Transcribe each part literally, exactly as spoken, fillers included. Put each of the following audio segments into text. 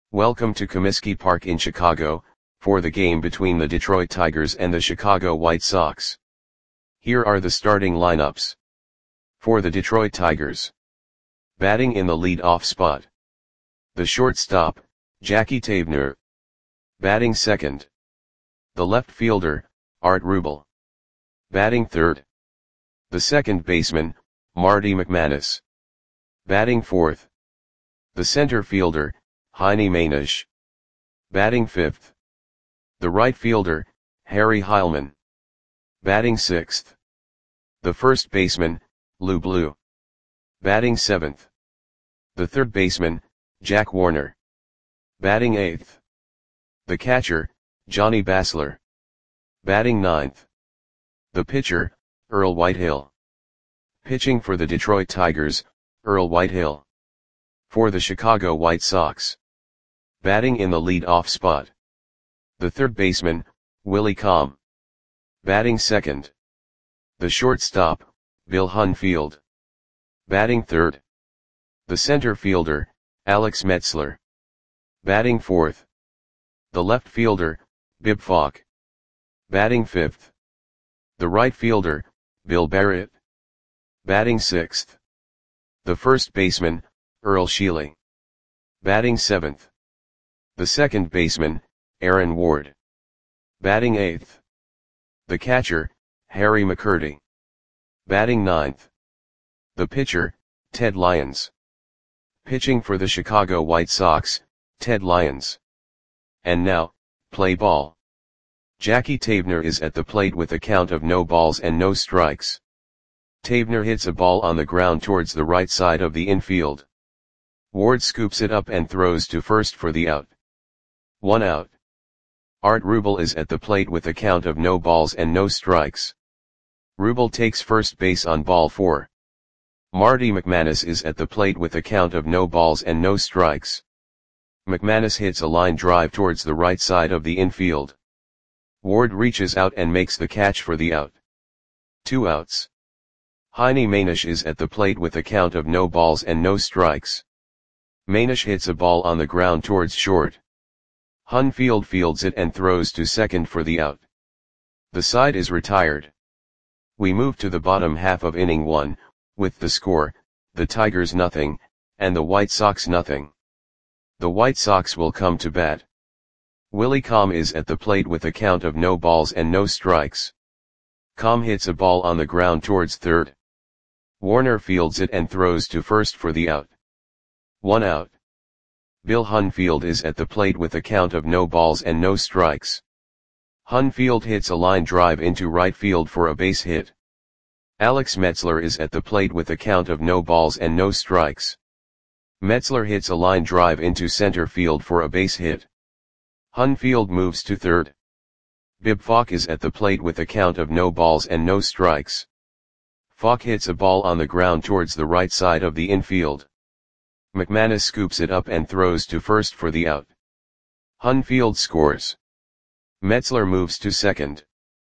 Welcome to Comiskey Park in Chicago, for the game between the Detroit Tigers and the Chicago White Sox. Here are the starting lineups. For the Detroit Tigers. Batting in the lead-off spot. The shortstop, Jackie Tabner. Batting second. The left fielder, Art Rubel. Batting third. The second baseman, Marty McManus. Batting fourth. The center fielder, Heine Mainisch. Batting fifth. The right fielder, Harry Heilmann. Batting sixth. The first baseman, Lou Blue. Batting seventh. The third baseman, Jack Warner. Batting eighth. The catcher, Johnny Basler. Batting ninth. The pitcher, Earl Whitehill. Pitching for the Detroit Tigers, Earl Whitehill. For the Chicago White Sox. Batting in the lead-off spot. The third baseman, Willie Comm. Batting second. The shortstop, Bill Hunfield. Batting third. The center fielder, Alex Metzler. Batting fourth. The left fielder, Bib Falk. Batting fifth. The right fielder, Bill Barrett. Batting sixth. The first baseman, Earl Sheely. Batting seventh. The second baseman, Aaron Ward. Batting eighth. The catcher, Harry McCurdy. Batting ninth. The pitcher, Ted Lyons. Pitching for the Chicago White Sox, Ted Lyons. And now, play ball. Jackie Tabner is at the plate with a count of no balls and no strikes. Tabner hits a ball on the ground towards the right side of the infield. Ward scoops it up and throws to first for the out. One out. Art Rubel is at the plate with a count of no balls and no strikes. Rubel takes first base on ball four. Marty McManus is at the plate with a count of no balls and no strikes. McManus hits a line drive towards the right side of the infield. Ward reaches out and makes the catch for the out. Two outs. Heine Mainisch is at the plate with a count of no balls and no strikes. Mainisch hits a ball on the ground towards short. Hunfield fields it and throws to second for the out. The side is retired. We move to the bottom half of inning one, with the score, the Tigers nothing, and the White Sox nothing. The White Sox will come to bat. Willie Comm is at the plate with a count of no balls and no strikes. Comm hits a ball on the ground towards third. Warner fields it and throws to first for the out. One out. Bill Hunfield is at the plate with a count of no balls and no strikes. Hunfield hits a line drive into right field for a base hit. Alex Metzler is at the plate with a count of no balls and no strikes. Metzler hits a line drive into center field for a base hit. Hunfield moves to third. Bib Falk is at the plate with a count of no balls and no strikes. Falk hits a ball on the ground towards the right side of the infield. McManus scoops it up and throws to first for the out. Hunfield scores. Metzler moves to second.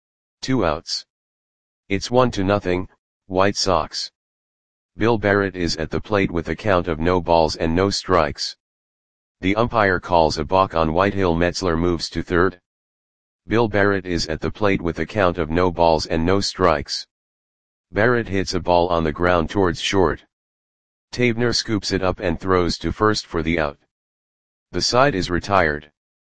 Two outs. It's one to nothing, White Sox. Bill Barrett is at the plate with a count of no balls and no strikes. The umpire calls a balk on Whitehill. Metzler moves to third. Bill Barrett is at the plate with a count of no balls and no strikes. Barrett hits a ball on the ground towards short. Tabner scoops it up and throws to first for the out. The side is retired.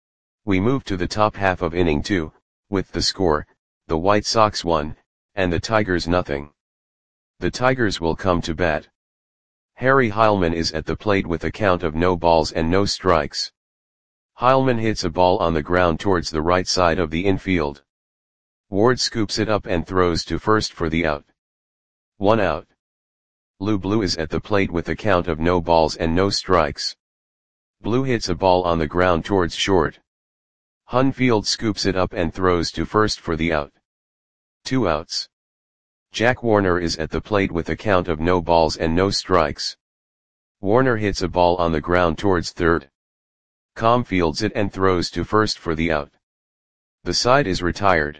We move to the top half of inning two, with the score, the White Sox one, and the Tigers nothing. The Tigers will come to bat. Harry Heilmann is at the plate with a count of no balls and no strikes. Heilmann hits a ball on the ground towards the right side of the infield. Ward scoops it up and throws to first for the out. One out. Lou Blue is at the plate with a count of no balls and no strikes. Blue hits a ball on the ground towards short. Hunfield scoops it up and throws to first for the out. Two outs. Jack Warner is at the plate with a count of no balls and no strikes. Warner hits a ball on the ground towards third. Comm fields it and throws to first for the out. The side is retired.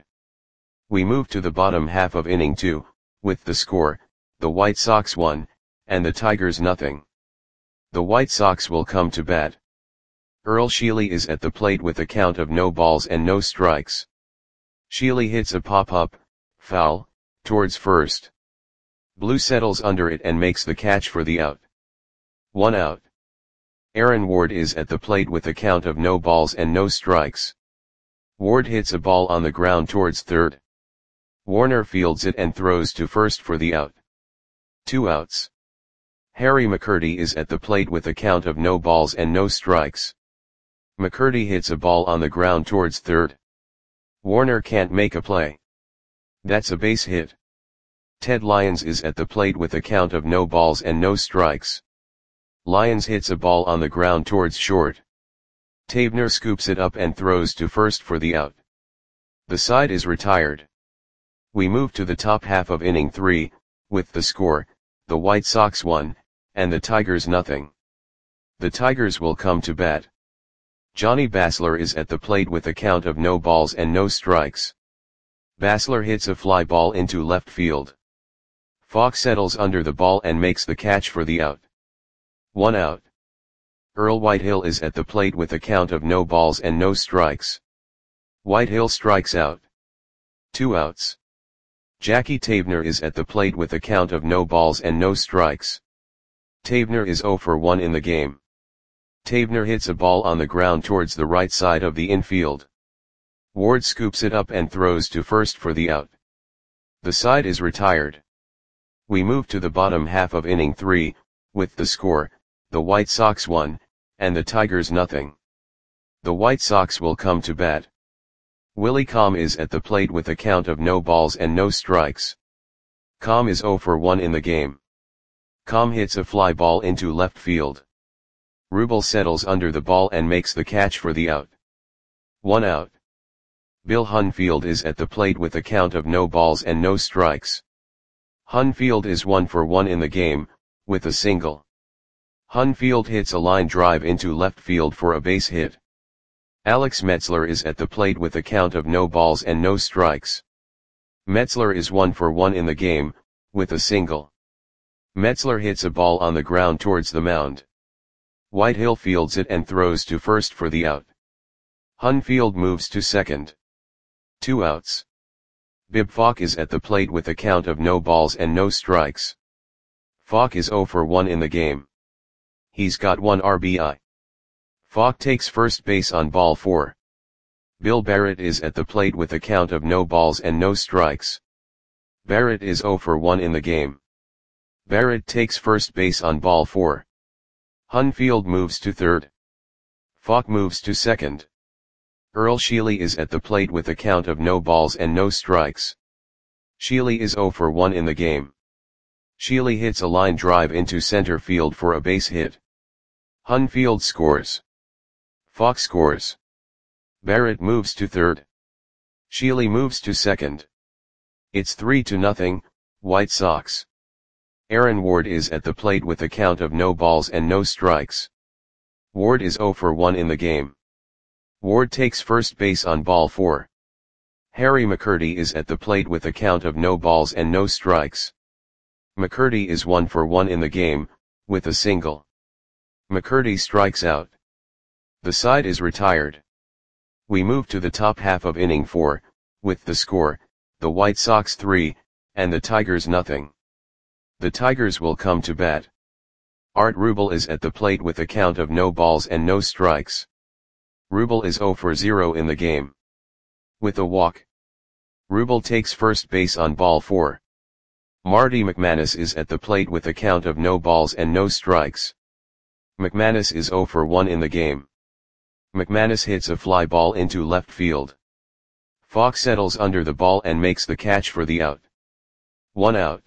We move to the bottom half of inning two, with the score, the White Sox one, and the Tigers nothing. The White Sox will come to bat. Earl Sheely is at the plate with a count of no balls and no strikes. Sheely hits a pop-up, foul, towards first. Blue settles under it and makes the catch for the out. One out. Aaron Ward is at the plate with a count of no balls and no strikes. Ward hits a ball on the ground towards third. Warner fields it and throws to first for the out. Two outs. Harry McCurdy is at the plate with a count of no balls and no strikes. McCurdy hits a ball on the ground towards third. Warner can't make a play. That's a base hit. Ted Lyons is at the plate with a count of no balls and no strikes. Lyons hits a ball on the ground towards short. Tavener scoops it up and throws to first for the out. The side is retired. We move to the top half of inning three, with the score, the White Sox one, and the Tigers nothing. The Tigers will come to bat. Johnny Basler is at the plate with a count of no balls and no strikes. Basler hits a fly ball into left field. Falk settles under the ball and makes the catch for the out. One out. Earl Whitehill is at the plate with a count of no balls and no strikes. Whitehill strikes out. Two outs. Jackie Tavener is at the plate with a count of no balls and no strikes. Tavener is oh for one in the game. Tavener hits a ball on the ground towards the right side of the infield. Ward scoops it up and throws to first for the out. The side is retired. We move to the bottom half of inning three, with the score, the White Sox one, and the Tigers nothing. The White Sox will come to bat. Willie Comm is at the plate with a count of no balls and no strikes. Comm is oh for one in the game. Comm hits a fly ball into left field. Rubel settles under the ball and makes the catch for the out. One out. Bill Hunfield is at the plate with a count of no balls and no strikes. Hunfield is one for one in the game, with a single. Hunfield hits a line drive into left field for a base hit. Alex Metzler is at the plate with a count of no balls and no strikes. Metzler is one for one in the game, with a single. Metzler hits a ball on the ground towards the mound. Whitehill fields it and throws to first for the out. Hunfield moves to second. Two outs. Bib Falk is at the plate with a count of no balls and no strikes. Falk is oh for one in the game. He's got one R B I. Falk takes first base on ball four. Bill Barrett is at the plate with a count of no balls and no strikes. Barrett is oh for one in the game. Barrett takes first base on ball four. Hunfield moves to third. Falk moves to second. Earl Sheely is at the plate with a count of no balls and no strikes. Sheely is oh for one in the game. Sheely hits a line drive into center field for a base hit. Hunfield scores. Falk scores. Barrett moves to third. Sheely moves to second. It's three to nothing, White Sox. Aaron Ward is at the plate with a count of no balls and no strikes. Ward is oh for one in the game. Ward takes first base on ball four. Harry McCurdy is at the plate with a count of no balls and no strikes. McCurdy is one for one in the game, with a single. McCurdy strikes out. The side is retired. We move to the top half of inning four, with the score, the White Sox three, and the Tigers nothing. The Tigers will come to bat. Art Rubel is at the plate with a count of no balls and no strikes. Rubel is oh for zero in the game. With a walk. Rubel takes first base on ball four. Marty McManus is at the plate with a count of no balls and no strikes. McManus is oh for one in the game. McManus hits a fly ball into left field. Falk settles under the ball and makes the catch for the out. One out.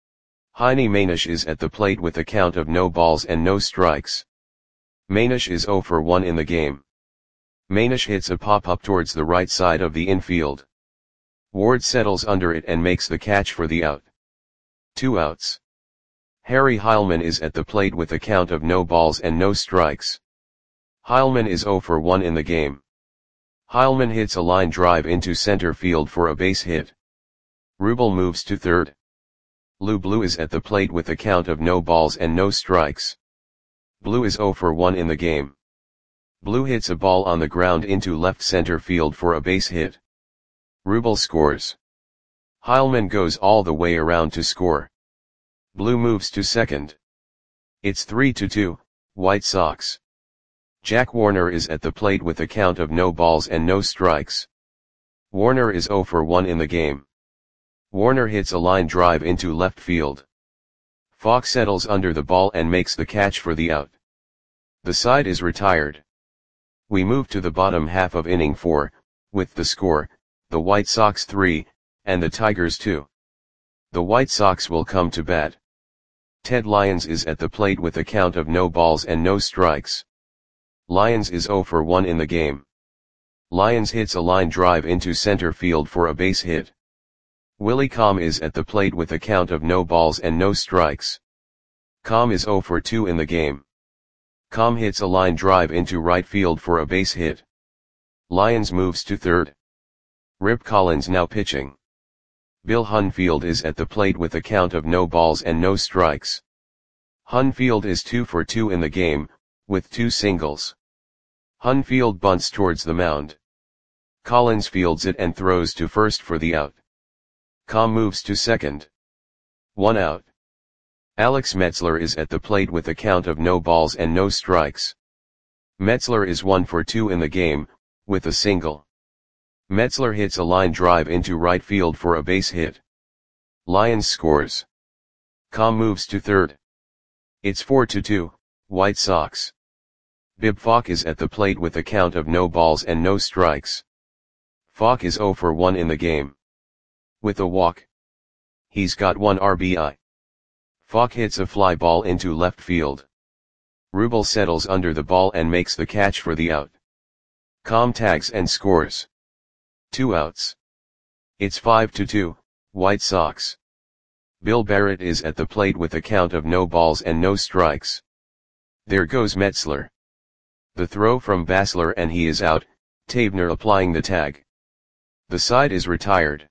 Heine Manish is at the plate with a count of no balls and no strikes. Manish is oh for one in the game. Manish hits a pop-up towards the right side of the infield. Ward settles under it and makes the catch for the out. Two outs. Harry Heilman is at the plate with a count of no balls and no strikes. Heilman is oh for one in the game. Heilman hits a line drive into center field for a base hit. Rubel moves to third. Lou Blue is at the plate with a count of no balls and no strikes. Blue is oh for one in the game. Blue hits a ball on the ground into left center field for a base hit. Rubel scores. Heilmann goes all the way around to score. Blue moves to second. It's three to two, White Sox. Jack Warner is at the plate with a count of no balls and no strikes. Warner is zero for one in the game. Warner hits a line drive into left field. Falk settles under the ball and makes the catch for the out. The side is retired. We move to the bottom half of inning four, with the score, the White Sox three, and the Tigers two. The White Sox will come to bat. Ted Lyons is at the plate with a count of no balls and no strikes. Lyons is zero for one in the game. Lyons hits a line drive into center field for a base hit. Willie Comm is at the plate with a count of no balls and no strikes. Comm is zero for two in the game. Comm hits a line drive into right field for a base hit. Lyons moves to third. Rip Collins now pitching. Bill Hunfield is at the plate with a count of no balls and no strikes. Hunfield is two for two in the game, with two singles. Hunfield bunts towards the mound. Collins fields it and throws to first for the out. Comm moves to second. One out. Alex Metzler is at the plate with a count of no balls and no strikes. Metzler is one for two in the game, with a single. Metzler hits a line drive into right field for a base hit. Lyons scores. Comm moves to third. It's four to two, White Sox. Bib Falk is at the plate with a count of no balls and no strikes. Falk is zero for one in the game. With a walk. He's got one R B I. Falk hits a fly ball into left field. Rubel settles under the ball and makes the catch for the out. Comm tags and scores. Two outs. It's five to two, White Sox. Bill Barrett is at the plate with a count of no balls and no strikes. There goes Metzler. The throw from Basler and he is out, Tabner applying the tag. The side is retired.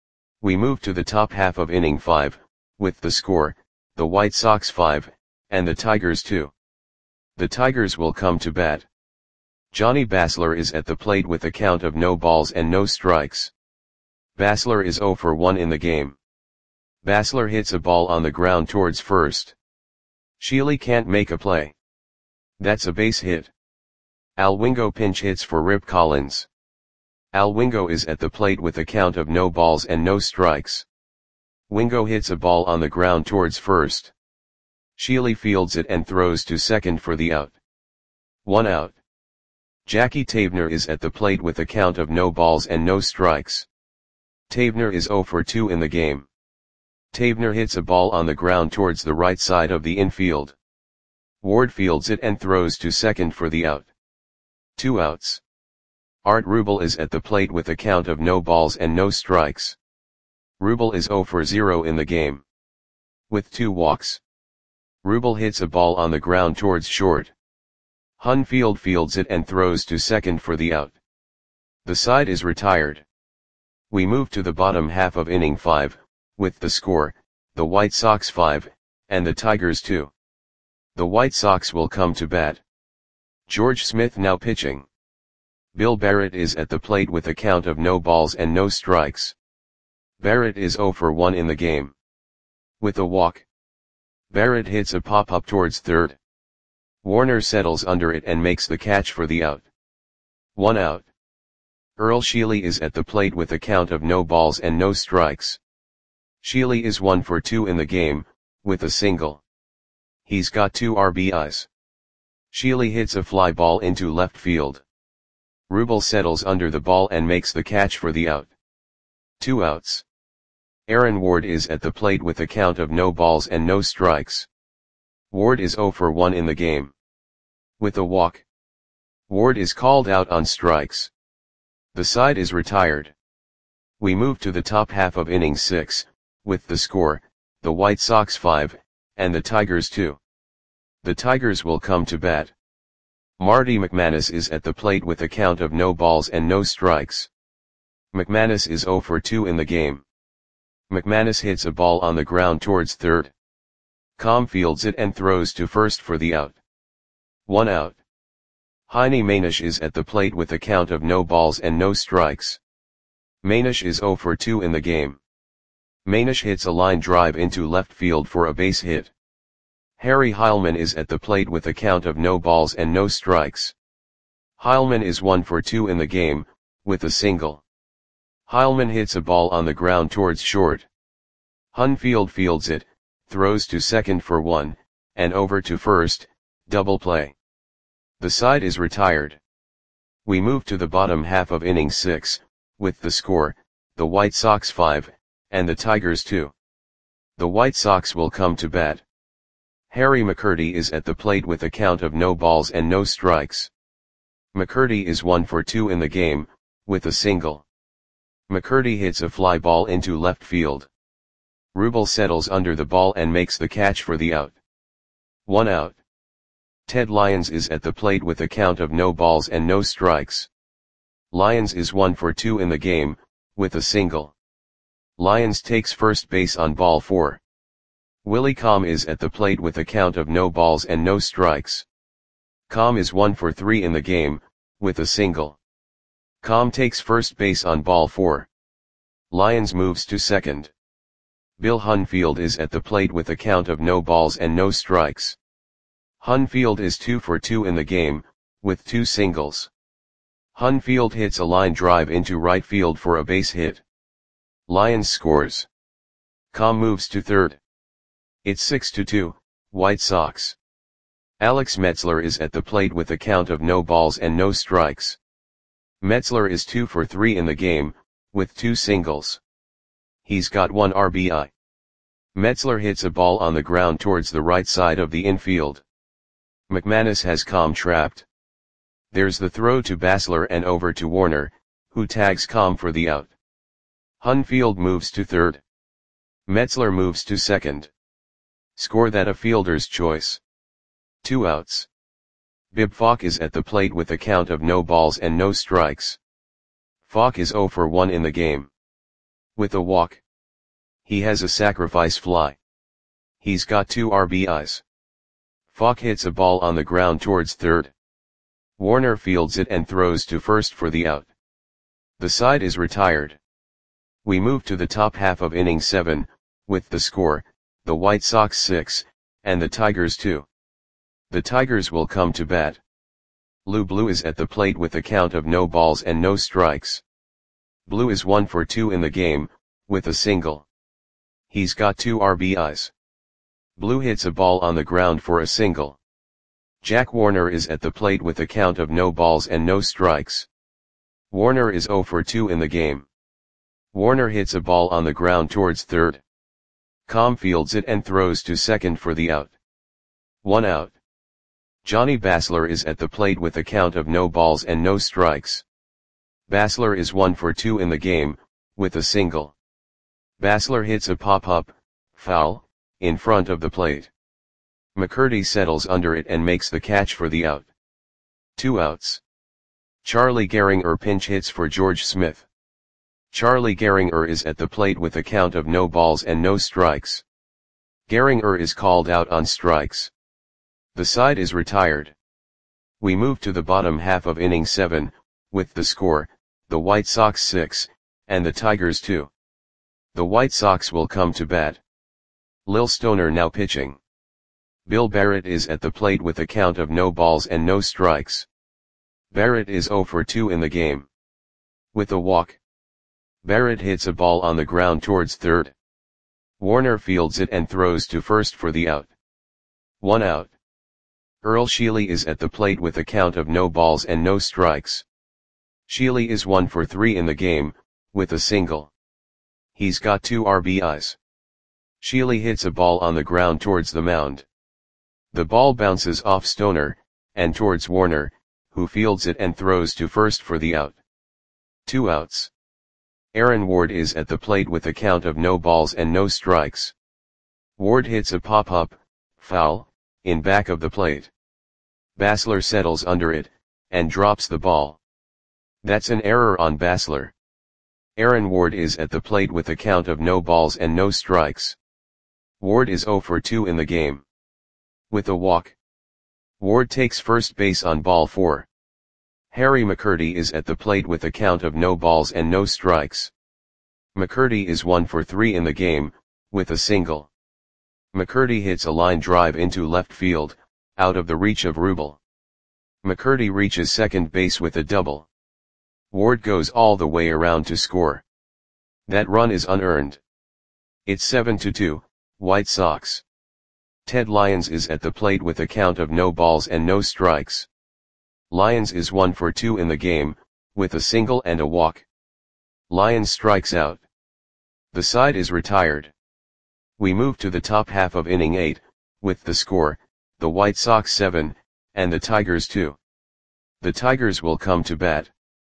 We move to the top half of inning five, with the score, the White Sox five, and the Tigers two. The Tigers will come to bat. Johnny Basler is at the plate with a count of no balls and no strikes. Basler is zero for one in the game. Basler hits a ball on the ground towards first. Sheely can't make a play. That's a base hit. Al Wingo pinch hits for Rip Collins. Al Wingo is at the plate with a count of no balls and no strikes. Wingo hits a ball on the ground towards first. Sheely fields it and throws to second for the out. One out. Jackie Tabner is at the plate with a count of no balls and no strikes. Tabner is zero for two in the game. Tabner hits a ball on the ground towards the right side of the infield. Ward fields it and throws to second for the out. Two outs. Art Rubel is at the plate with a count of no balls and no strikes. Rubel is zero for zero in the game. With two walks. Rubel hits a ball on the ground towards short. Hunfield fields it and throws to second for the out. The side is retired. We move to the bottom half of inning five, with the score, the White Sox five, and the Tigers two. The White Sox will come to bat. George Smith now pitching. Bill Barrett is at the plate with a count of no balls and no strikes. Barrett is zero for one in the game. With a walk. Barrett hits a pop-up towards third. Warner settles under it and makes the catch for the out. One out. Earl Sheely is at the plate with a count of no balls and no strikes. Sheely is one for two in the game, with a single. He's got two R B Is. Sheely hits a fly ball into left field. Rubel settles under the ball and makes the catch for the out. Two outs. Aaron Ward is at the plate with a count of no balls and no strikes. Ward is zero for one in the game. With a walk. Ward is called out on strikes. The side is retired. We move to the top half of inning six, with the score, the White Sox five, and the Tigers two. The Tigers will come to bat. Marty McManus is at the plate with a count of no balls and no strikes. McManus is zero for two in the game. McManus hits a ball on the ground towards third. Comm fields it and throws to first for the out. One out. Heine Manish is at the plate with a count of no balls and no strikes. Manish is zero for two in the game. Manish hits a line drive into left field for a base hit. Harry Heilman is at the plate with a count of no balls and no strikes. Heilman is one for two in the game, with a single. Heilman hits a ball on the ground towards short. Hunfield fields it, throws to second for one, and over to first, double play. The side is retired. We move to the bottom half of inning six, with the score, the White Sox five, and the Tigers two. The White Sox will come to bat. Harry McCurdy is at the plate with a count of no balls and no strikes. McCurdy is one for two in the game, with a single. McCurdy hits a fly ball into left field. Rubel settles under the ball and makes the catch for the out. One out. Ted Lyons is at the plate with a count of no balls and no strikes. Lyons is one for two in the game, with a single. Lyons takes first base on ball four. Willie Comm is at the plate with a count of no balls and no strikes. Comm is one for three in the game, with a single. Comm takes first base on ball four. Lyons moves to second. Bill Hunfield is at the plate with a count of no balls and no strikes. Hunfield is two for two in the game, with two singles. Hunfield hits a line drive into right field for a base hit. Lyons scores. Comm moves to third. It's six to two, White Sox. Alex Metzler is at the plate with a count of no balls and no strikes. Metzler is two for three in the game, with two singles. He's got one R B I. Metzler hits a ball on the ground towards the right side of the infield. McManus has Comm trapped. There's the throw to Basler and over to Warner, who tags Comm for the out. Hunfield moves to third. Metzler moves to second. Score that a fielder's choice. Two outs. Bib Falk is at the plate with a count of no balls and no strikes. Falk is zero for one in the game. With a walk. He has a sacrifice fly. He's got two R B Is. Falk hits a ball on the ground towards third. Warner fields it and throws to first for the out. The side is retired. We move to the top half of inning seven, with the score, the White Sox six, and the Tigers two. The Tigers will come to bat. Lou Blue is at the plate with a count of no balls and no strikes. Blue is one for two in the game, with a single. He's got two R B Is. Blue hits a ball on the ground for a single. Jack Warner is at the plate with a count of no balls and no strikes. Warner is zero for two in the game. Warner hits a ball on the ground towards third. Comm fields it and throws to second for the out. One out. Johnny Basler is at the plate with a count of no balls and no strikes. Basler is one for two in the game, with a single. Basler hits a pop-up, foul, in front of the plate. McCurdy settles under it and makes the catch for the out. Two outs. Charlie Gehringer pinch hits for George Smith. Charlie Gehringer is at the plate with a count of no balls and no strikes. Gehringer is called out on strikes. The side is retired. We move to the bottom half of inning seven, with the score, the White Sox six, and the Tigers two. The White Sox will come to bat. Lil Stoner now pitching. Bill Barrett is at the plate with a count of no balls and no strikes. Barrett is zero for two in the game. With a walk. Barrett hits a ball on the ground towards third. Warner fields it and throws to first for the out. One out. Earl Sheely is at the plate with a count of no balls and no strikes. Sheely is one for three in the game, with a single. He's got two R B Is. Sheely hits a ball on the ground towards the mound. The ball bounces off Stoner, and towards Warner, who fields it and throws to first for the out. Two outs. Aaron Ward is at the plate with a count of no balls and no strikes. Ward hits a pop-up, foul, in back of the plate. Basler settles under it, and drops the ball. That's an error on Basler. Aaron Ward is at the plate with a count of no balls and no strikes. Ward is zero for two in the game. With a walk. Ward takes first base on ball four. Harry McCurdy is at the plate with a count of no balls and no strikes. McCurdy is one for three in the game, with a single. McCurdy hits a line drive into left field, out of the reach of Rubel. McCurdy reaches second base with a double. Ward goes all the way around to score. That run is unearned. It's seven to two, White Sox. Ted Lyons is at the plate with a count of no balls and no strikes. Lyons is one for two in the game, with a single and a walk. Lyons strikes out. The side is retired. We move to the top half of inning eight, with the score, the White Sox seven, and the Tigers two. The Tigers will come to bat.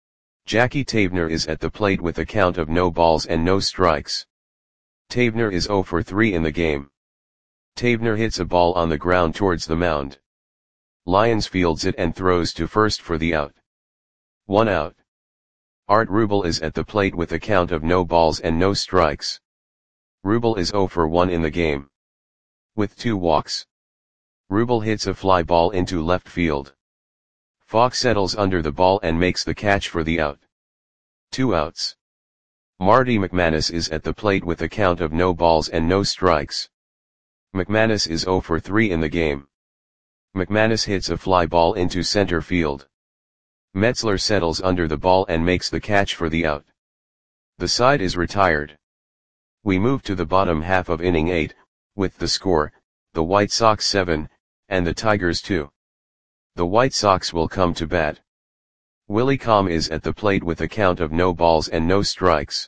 Jackie Tavener is at the plate with a count of no balls and no strikes. Tavener is zero for three in the game. Tavener hits a ball on the ground towards the mound. Lyons fields it and throws to first for the out. One out. Art Rubel is at the plate with a count of no balls and no strikes. Rubel is zero for one in the game. With two walks. Rubel hits a fly ball into left field. Falk settles under the ball and makes the catch for the out. Two outs. Marty McManus is at the plate with a count of no balls and no strikes. McManus is zero for three in the game. McManus hits a fly ball into center field. Metzler settles under the ball and makes the catch for the out. The side is retired. We move to the bottom half of inning eight, with the score, the White Sox seven, and the Tigers two. The White Sox will come to bat. Willie Comm is at the plate with a count of no balls and no strikes.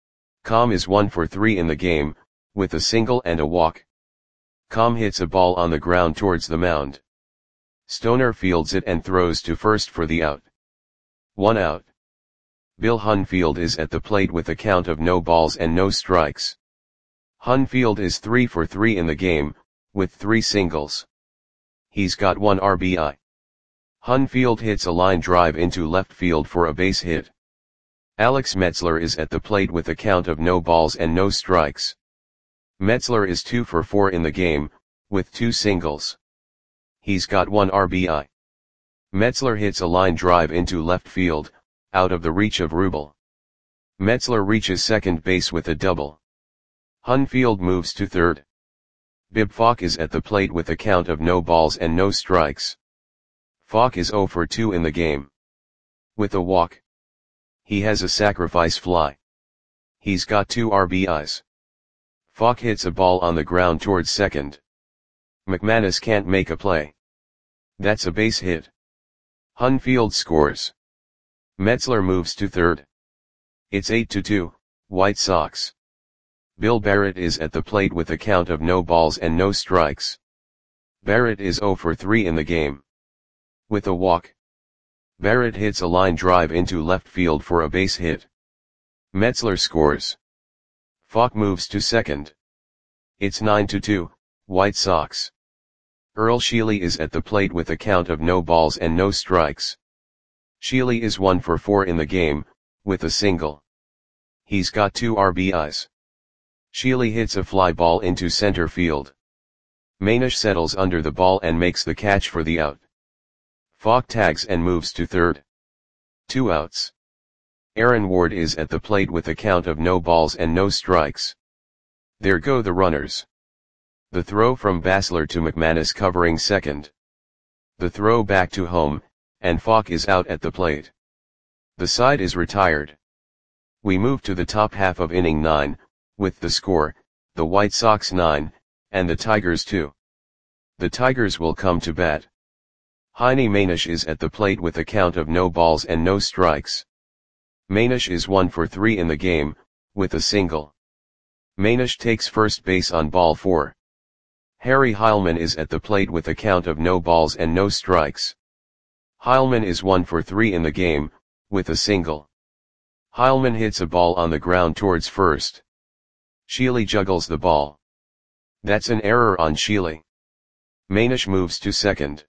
Comm is one for three in the game, with a single and a walk. Comm hits a ball on the ground towards the mound. Stoner fields it and throws to first for the out. One out. Bill Hunfield is at the plate with a count of no balls and no strikes. Hunfield is three for three in the game, with three singles. He's got one R B I. Hunfield hits a line drive into left field for a base hit. Alex Metzler is at the plate with a count of no balls and no strikes. Metzler is two for four in the game, with two singles. He's got one R B I. Metzler hits a line drive into left field, out of the reach of Rubel. Metzler reaches second base with a double. Hunfield moves to third. Bib Falk is at the plate with a count of no balls and no strikes. Falk is zero for two in the game. With a walk. He has a sacrifice fly. He's got two R B Is. Falk hits a ball on the ground towards second. McManus can't make a play. That's a base hit. Hunfield scores. Metzler moves to third. It's eight to two, White Sox. Bill Barrett is at the plate with a count of no balls and no strikes. Barrett is zero for three in the game. With a walk. Barrett hits a line drive into left field for a base hit. Metzler scores. Falk moves to second. It's nine to two, White Sox. Earl Sheely is at the plate with a count of no balls and no strikes. Sheely is one for four in the game, with a single. He's got two R B Is. Sheely hits a fly ball into center field. Manish settles under the ball and makes the catch for the out. Falk tags and moves to third. Two outs. Aaron Ward is at the plate with a count of no balls and no strikes. There go the runners. The throw from Bassler to McManus covering second. The throw back to home, and Falk is out at the plate. The side is retired. We move to the top half of inning nine, with the score, the White Sox nine, and the Tigers two. The Tigers will come to bat. Heine Manish is at the plate with a count of no balls and no strikes. Manish is one for three in the game, with a single. Manish takes first base on ball four. Harry Heilman is at the plate with a count of no balls and no strikes. Heilman is one for three in the game, with a single. Heilman hits a ball on the ground towards first. Sheely juggles the ball. That's an error on Sheely. Manish moves to second.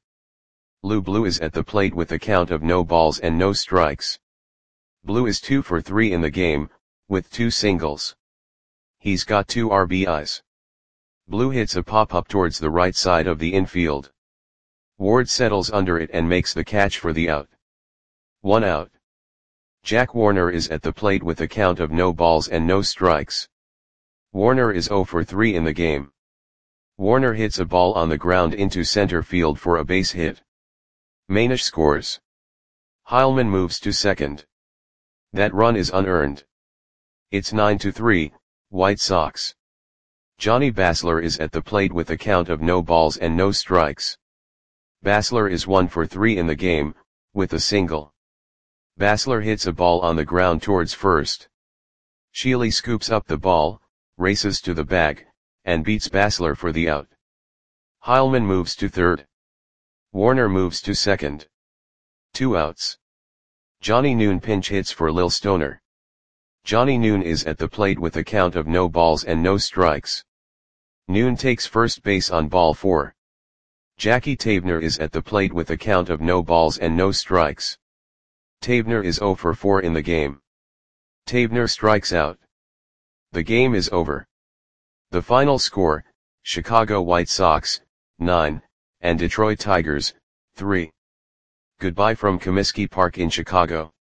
Lou Blue is at the plate with a count of no balls and no strikes. Blue is two for three in the game, with two singles. He's got two R B Is. Blue hits a pop-up towards the right side of the infield. Ward settles under it and makes the catch for the out. One out. Jack Warner is at the plate with a count of no balls and no strikes. Warner is zero for three in the game. Warner hits a ball on the ground into center field for a base hit. Manish scores. Heilman moves to second. That run is unearned. It's nine to three, White Sox. Johnny Basler is at the plate with a count of no balls and no strikes. Basler is one for three in the game, with a single. Basler hits a ball on the ground towards first. Sheely scoops up the ball, races to the bag, and beats Basler for the out. Heilman moves to third. Warner moves to second. Two outs. Johnny Noon pinch hits for Lil Stoner. Johnny Noon is at the plate with a count of no balls and no strikes. Noon takes first base on ball four. Jackie Tavener is at the plate with a count of no balls and no strikes. Tavener is zero for four in the game. Tavener strikes out. The game is over. The final score, Chicago White Sox, nine, and Detroit Tigers, three. Goodbye from Comiskey Park in Chicago.